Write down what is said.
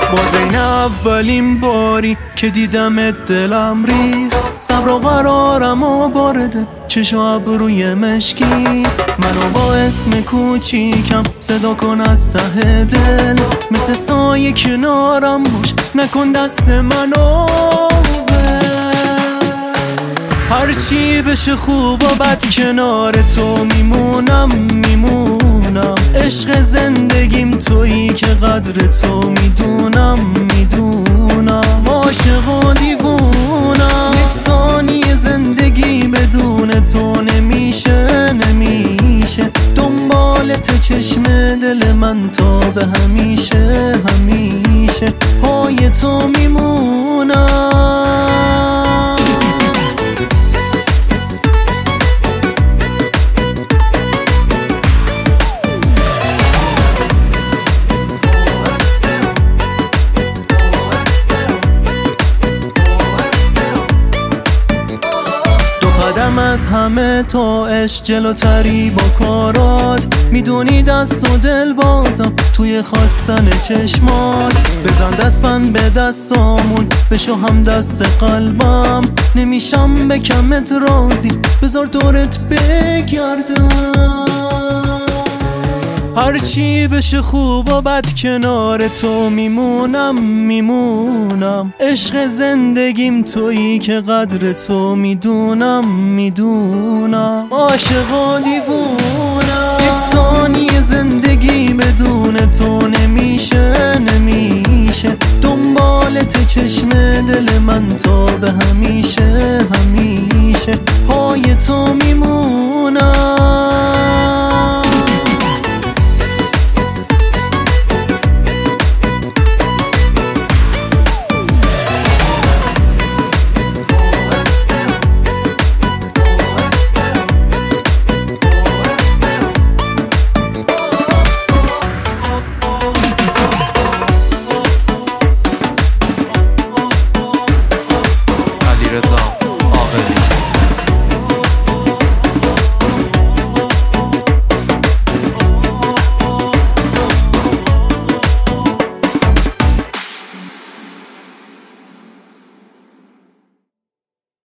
باز این اولین باری که دیدم دلم ریخ، صبر و قرارم و بارده چشم و ابروی مشکی. منو با اسم کوچیکم صدا کن از ته دل، مثل سایه کنارم باش نکن دست منو هرچی بشه خوب و بد کنار تو میمونم. عشق زندگیم تویی که قدر تو میدونم. عاشق و دیوونم، یک ثانیه زندگی بدون تو نمیشه. دنبالت چشم دل من تا به همیشه پای تو میمونم. قدم از همه تو عشق جلوتری با کارات، میدونی دست و دل بازم توی خواستن چشمات. بزن دست بند به دستامون بشو هم دست قلبم، نمیشم به کمت راضی بذار دورت بگردم. هرچی بشه خوب و بد کنار تو میمونم. عشق زندگیم تویی که قدر تو میدونم. عاشق و دیوونم، یک ثانیه زندگی بدون تو نمیشه. دنبالت چشم دل من تا به همیشه